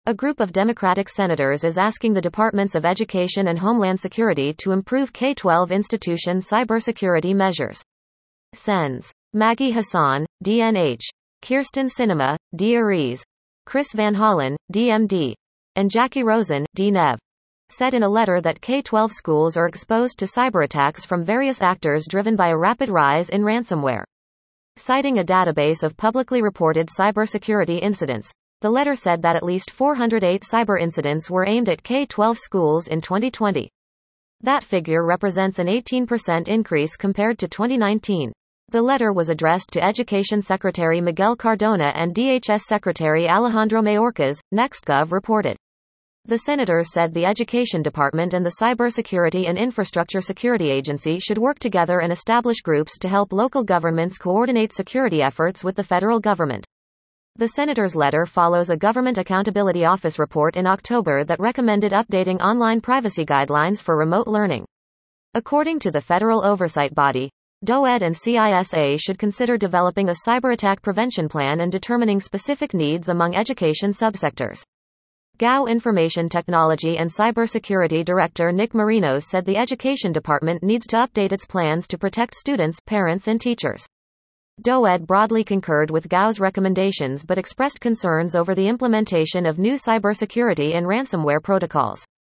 A group of Democratic senators is asking the Departments of Education and Homeland Security to improve K-12 institution cybersecurity measures. Sens. Maggie Hassan, DNH. Kirsten Sinema, D. Aries. Chris Van Hollen, DMD. And Jackie Rosen, DNev. Said in a letter that K-12 schools are exposed to cyberattacks from various actors driven by a rapid rise in ransomware. Citing a database of publicly reported cybersecurity incidents, the letter said that at least 408 cyber incidents were aimed at K-12 schools in 2020. That figure represents an 18% increase compared to 2019. The letter was addressed to Education Secretary Miguel Cardona and DHS Secretary Alejandro Mayorkas, NextGov reported. The senators said the Education Department and the Cybersecurity and Infrastructure Security Agency should work together and establish groups to help local governments coordinate security efforts with the federal government. The senator's letter follows a Government Accountability Office report in October that recommended updating online privacy guidelines for remote learning. According to the federal oversight body, DOED and CISA should consider developing a cyberattack prevention plan and determining specific needs among education subsectors. GAO Information Technology and Cybersecurity Director Nick Marinos said the Education Department needs to update its plans to protect students, parents, and teachers. DOED broadly concurred with GAO's recommendations but expressed concerns over the implementation of new cybersecurity and ransomware protocols.